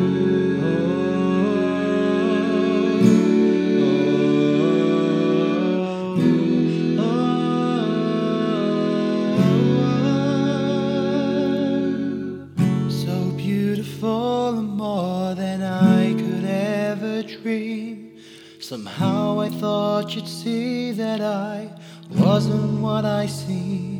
So beautiful and more than I could ever dream. Somehow I thought you'd see that I wasn't what I seem.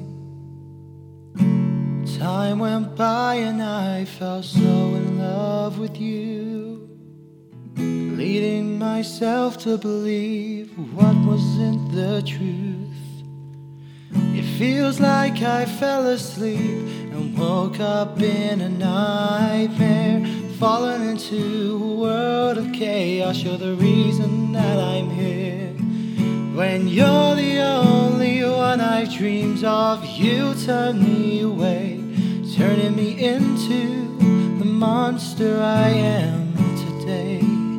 Time went by and I fell so in love with you, leading myself to believe what wasn't the truth. It feels like I fell asleep and woke up in a nightmare, falling into a world of chaos. You're the reason that I'm here. When you're the only one I've dreamed of, you turn me away, turning me into the monster I am today.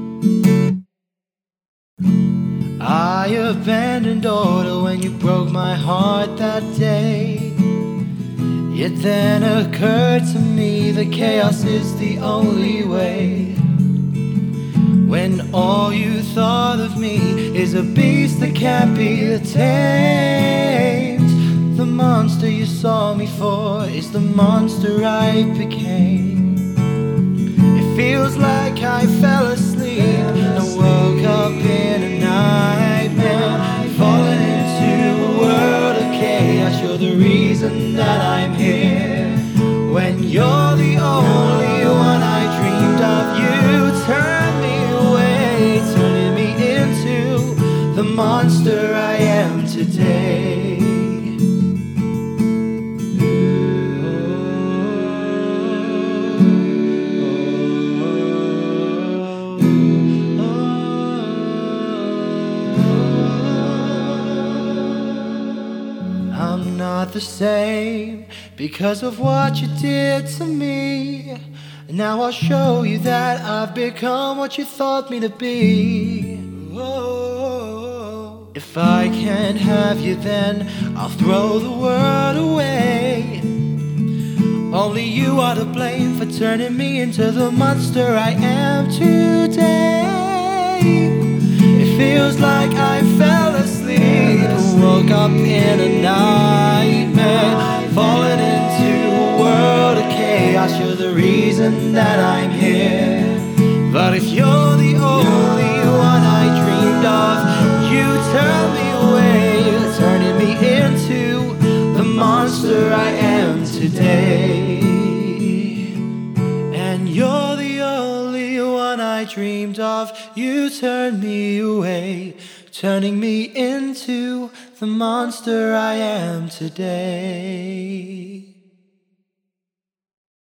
I abandoned order when you broke my heart that day. It then occurred to me that chaos is the only way. When all you thought of me is a beast that can't be tamed, the monster you saw me for is the monster I became. It feels like I fell asleep and woke up in a nightmare, falling into a world of chaos. You're the reason that I'm here. When you're the only one I dreamed of, you turn me away, turning me into the monster I am today. I'm not the same because of what you did to me. Now I'll show you that I've become what you thought me to be. Whoa. If I can't have you, then I'll throw the world away. Only you are to blame for turning me into the monster I am today. It feels like I fell asleep and woke up in a nightmare, falling into a world of chaos. You're the reason that I'm here. But if you're the only one I dreamed of, you turn me away, turning me into the monster I am today. And you're the only one I dreamed of, you turn me away, turning me into the monster I am today.